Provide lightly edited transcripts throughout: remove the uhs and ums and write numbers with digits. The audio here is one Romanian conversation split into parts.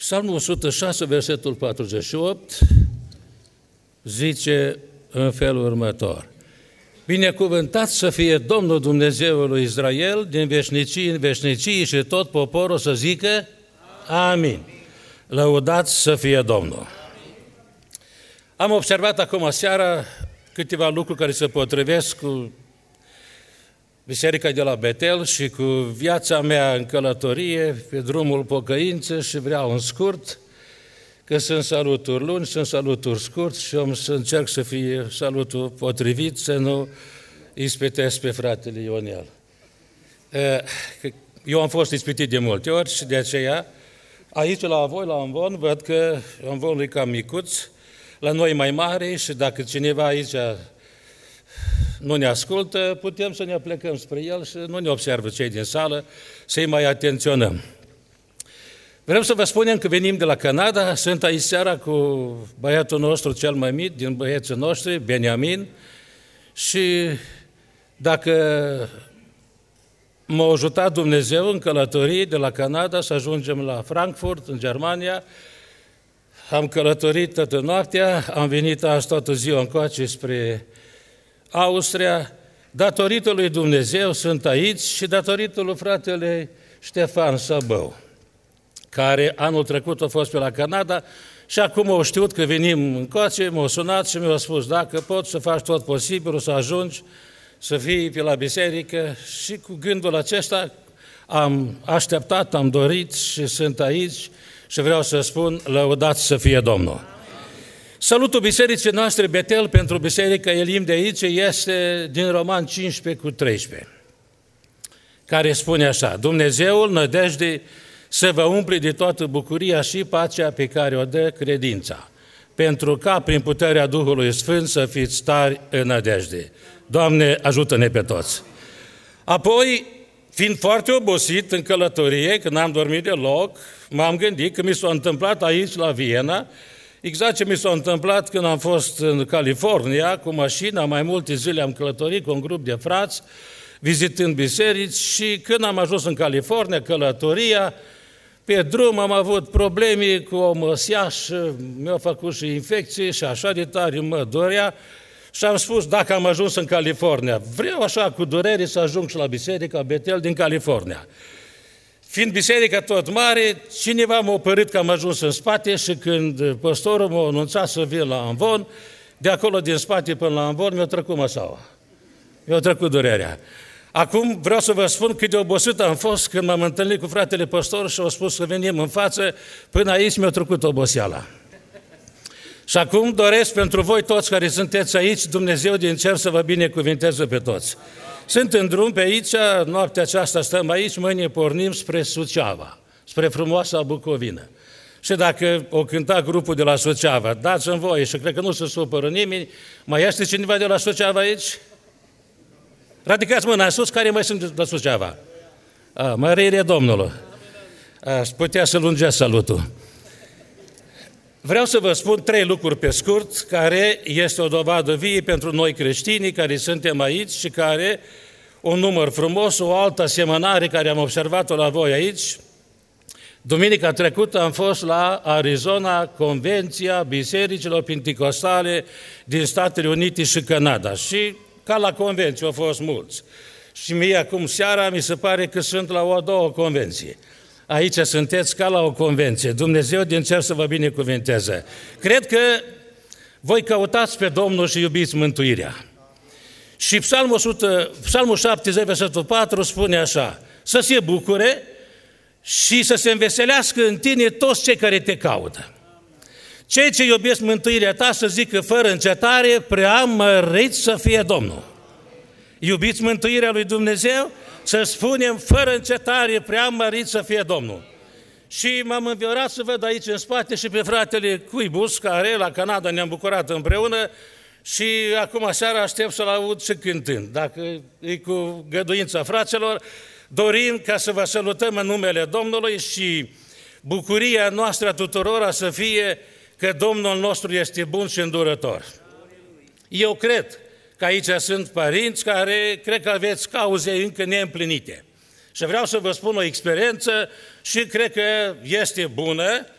Psalmul 106, versetul 48, zice în felul următor: Binecuvântat să fie Domnul Dumnezeul lui Israel din veșnicii în veșnicii și tot poporul să zică Amin. Lăudați să fie Domnul. Am observat acum seara câteva lucruri care se potrivesc cu biserica de la Betel și cu viața mea în călătorie, pe drumul pocăinței, și vreau în scurt, că sunt saluturi lungi, sunt saluturi scurt și am să încerc să fie salutul potrivit, să nu ispitesc pe fratele Ionel. Eu am fost ispitit de multe ori și de aceea, aici la voi, la Amvon, văd că Amvonul e cam micuț, la noi mai mare, și dacă cineva aici nu ne ascultă, putem să ne plecăm spre el și nu ne observă cei din sală, să-i mai atenționăm. Vreau să vă spunem că venim de la Canada, sunt aici seara cu băiatul nostru cel mai mic din băieții noștri, Beniamin, și dacă m-a ajutat Dumnezeu în călătorie de la Canada să ajungem la Frankfurt, în Germania, am călătorit toată noaptea, am venit azi toată ziua încoace spre Austria, datorită lui Dumnezeu sunt aici și datorită lui fratele Ștefan Săbău, care anul trecut a fost pe la Canada și acum au știut că venim încoace, m-au sunat și mi-au spus dacă pot să faci tot posibilul să ajungi, să fii pe la biserică, și cu gândul acesta am așteptat, am dorit și sunt aici și vreau să spun, lăudați să fie Domnul. Salutul bisericii noastre Betel pentru biserica Elim de aici este din Roman 15:13, care spune așa: Dumnezeul nădejde să vă umple de toată bucuria și pacea pe care o dă credința, pentru ca prin puterea Duhului Sfânt să fiți tari în nădejde. Doamne, ajută-ne pe toți! Apoi, fiind foarte obosit în călătorie, când n-am dormit deloc, m-am gândit că mi s-a întâmplat aici la Viena, exact ce mi s-a întâmplat când am fost în California cu mașina, mai multe zile am călătorit cu un grup de frați, vizitând biserici, și când am ajuns în California, călătoria, pe drum am avut probleme cu o măseașă, mi-au făcut și infecții și așa de tare mă dorea și am spus, dacă am ajuns în California, vreau așa cu durere să ajung și la biserica Betel din California. Fiind biserica tot mare, cineva m-a opărit că am ajuns în spate și când păstorul m-a anunțat să vin la Amvon, de acolo din spate până la Amvon mi-a trecut măsaua, mi-a trecut durerea. Acum vreau să vă spun cât de obosit am fost când m-am întâlnit cu fratele păstor și au spus să venim în față, până aici mi-a trecut oboseala. Și acum doresc pentru voi toți care sunteți aici, Dumnezeu din cer să vă binecuvinteze pe toți. Sunt în drum pe aici, noaptea aceasta stăm aici, mâine pornim spre Suceava, spre frumoasa Bucovină. Și dacă o cânta grupul de la Suceava, dați-mi voie și cred că nu se supără nimeni, mai este cineva de la Suceava aici? Ridicați mâna sus, care mai sunt de la Suceava? Mărire Domnului! Aș putea să lungesc salutul. Vreau să vă spun 3 lucruri pe scurt, care este o dovadă vie pentru noi creștinii care suntem aici și care, un număr frumos, o altă asemănare care am observat-o la voi aici. Duminica trecută am fost la Arizona, Convenția Bisericilor Penticostale din Statele Unite și Canada, și ca la convenție au fost mulți. Și mie acum seara mi se pare că sunt la o a doua convenție. Aici sunteți ca la o convenție. Dumnezeu din cer să vă binecuvinteze. Cred că voi căutați pe Domnul și iubiți mântuirea. Și Psalmul 70, versetul 4 spune așa: să se bucure și să se înveselească în tine toți cei care te caută. Cei ce iubesc mântuirea ta să zică fără încetare, prea mărit să fie Domnul. Iubiți mântuirea lui Dumnezeu? Să spunem fără încetare, prea mărit să fie Domnul. Și m-am înviorat să văd aici în spate și pe fratele Cuibus, care la Canada ne-am bucurat împreună, și acum seara aștept să-l aud și cântând. Dacă e cu găduința fraților, dorim ca să vă salutăm în numele Domnului și bucuria noastră a tuturora să fie că Domnul nostru este bun și îndurător. Eu cred că aici sunt părinți care cred că aveți cauze încă neîmplinite. Și vreau să vă spun o experiență și cred că este bună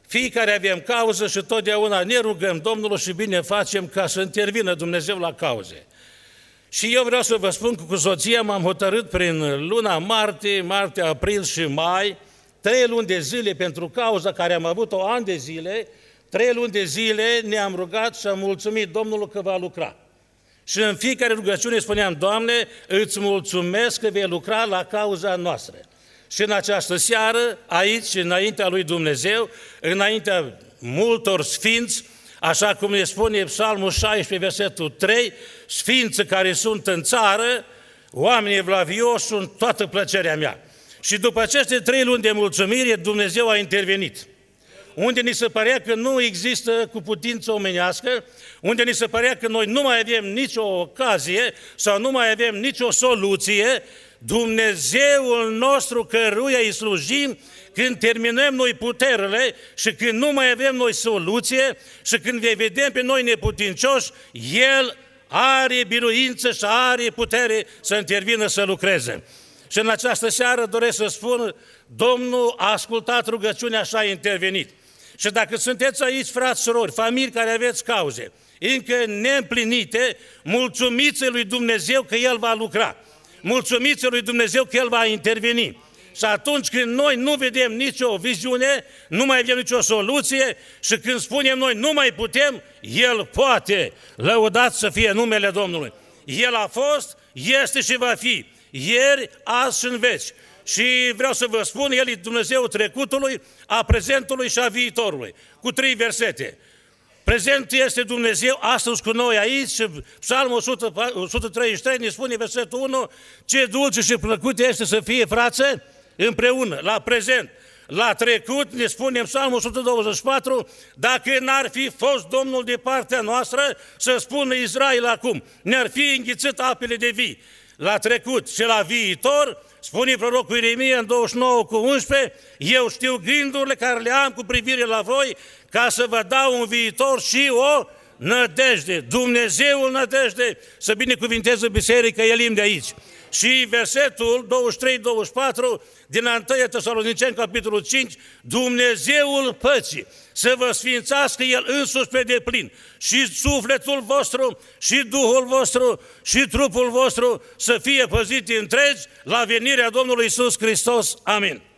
Fiecare avem cauză și totdeauna ne rugăm Domnul și bine facem ca să intervină Dumnezeu la cauze. Și eu vreau să vă spun că cu soția m-am hotărât prin luna martie, april și mai, 3 luni de zile pentru cauza care am avut-o ani de zile, 3 luni de zile ne-am rugat și am mulțumit Domnului că va lucra. Și în fiecare rugăciune spuneam, Doamne, îți mulțumesc că vei lucra la cauza noastră. Și în această seară, aici, înaintea lui Dumnezeu, înaintea multor sfinți, așa cum ne spune Psalmul 16, versetul 3, sfinți care sunt în țară, oamenii evlavioși sunt toată plăcerea mea. Și după aceste 3 luni de mulțumire, Dumnezeu a intervenit. Unde ni se părea că nu există cu putință omenească, unde ni se părea că noi nu mai avem nicio ocazie sau nu mai avem nicio soluție, Dumnezeul nostru căruia îi slujim, când terminăm noi puterile și când nu mai avem noi soluție și când vei vedem pe noi neputincioși, El are biruință și are putere să intervină, să lucreze. Și în această seară doresc să spun, Domnul a ascultat rugăciunea și a intervenit. Și dacă sunteți aici, frați, surori, familii care aveți cauze încă neîmplinite, mulțumiți lui Dumnezeu că El va lucra. Mulțumiți lui Dumnezeu că El va interveni. Și atunci când noi nu vedem nicio viziune, nu mai avem nicio soluție și când spunem noi nu mai putem, El poate. Lăudat să fie numele Domnului. El a fost, este și va fi. Ieri, azi și în veci. Și vreau să vă spun, El e Dumnezeu trecutului, a prezentului și a viitorului. Cu 3 versete. Prezent este Dumnezeu astăzi cu noi aici și Psalmul 133 ne spune versetul 1, ce dulce și plăcut este să fie, frațe, împreună, la prezent. La trecut ne spune în Psalmul 124, dacă n-ar fi fost Domnul de partea noastră, să spună Israel acum, ne-ar fi înghițit apele de vii. La trecut și la viitor, spune prorocul Ieremia în 29:11, eu știu gândurile care le am cu privire la voi, ca să vă dau un viitor și o nădejde. Dumnezeul nădejde să binecuvinteze biserica Elim de aici. Și versetul 23-24 din 1 Tesaloniceni, capitolul 5, Dumnezeul păcii să vă sfințească El însuși pe deplin și sufletul vostru, și Duhul vostru, și trupul vostru să fie păzite întregi la venirea Domnului Iisus Hristos. Amin.